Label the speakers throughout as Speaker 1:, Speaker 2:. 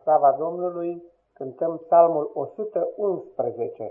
Speaker 1: Slava Domnului, cântăm psalmul 111.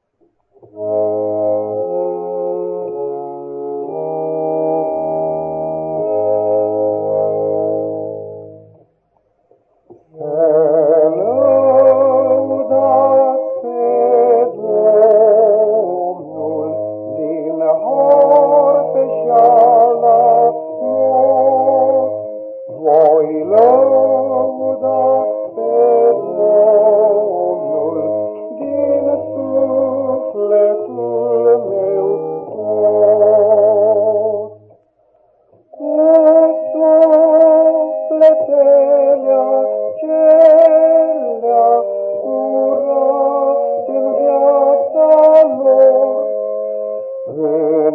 Speaker 2: În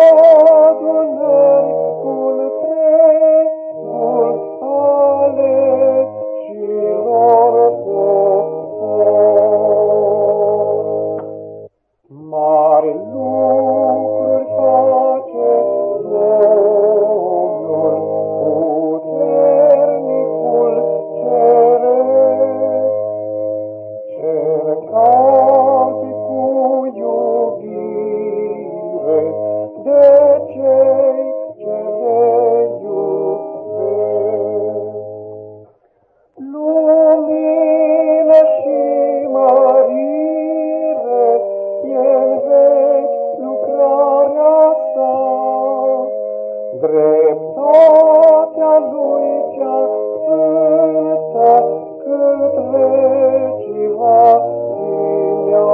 Speaker 2: adunări întregul aleșilor popor. Mari lucruri face Domnul, puternicul ceresc, cercate cu iubire de cei ce le iubesc. Lumină și mărire e-n veci lucrarea sa, dreptatea lui cea sfântă cât vecii va ținea.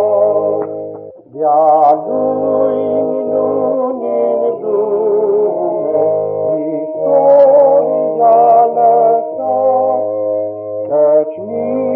Speaker 2: De-a lui minuni în lume, istoria lăsa, căci